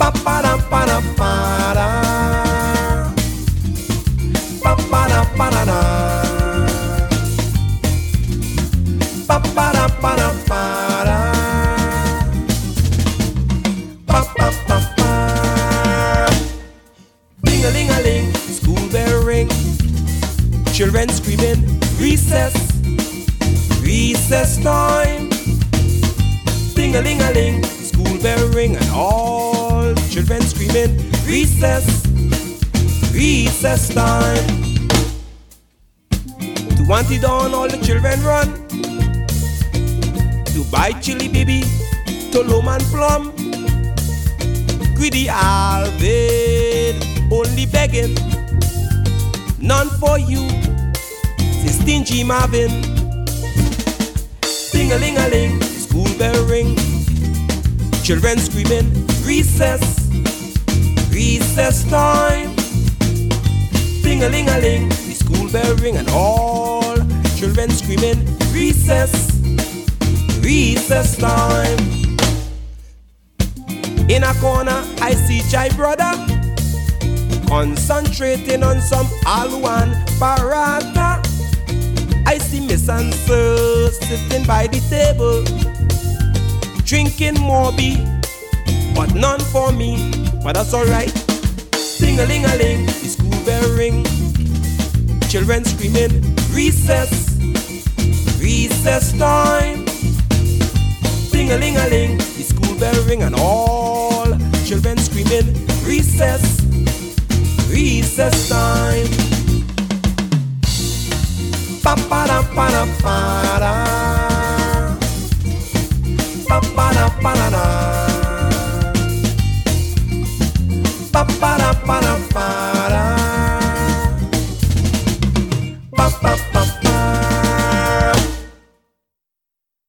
Pa pa da pa da pa da. Pa pa da pa da da. Pa pa da pa da pa da. Pa pa pa pa. Ding a ling a ling, school bell ring. Children screaming, recess, recess time. Ding a ling a ling, school bell ring, and all children screaming, recess, recess time. To want it on, all the children run. To buy chili baby, Tolom and plum. Greedy Alvin, only begging, none for you. Say stingy Marvin. Ding a ling a ling, the school bell ring. Children screaming, recess, recess time. Ding a ling a ling, the school bell ring, and all children screaming, recess, recess time. In a corner, I see Jai brother concentrating on some aloo and paratha. I see Miss Answer sitting by the table, drinking Morbi, but none for me, but that's alright. Ding-a-ling-a-ling, the school bell ring. Children screaming, recess, recess time. Ding-a-ling-a-ling, the school bell ring, and all children screaming, recess, recess time. Pa pa da pa da pa da. Pa pa da pa da da. Pa pa da pa da.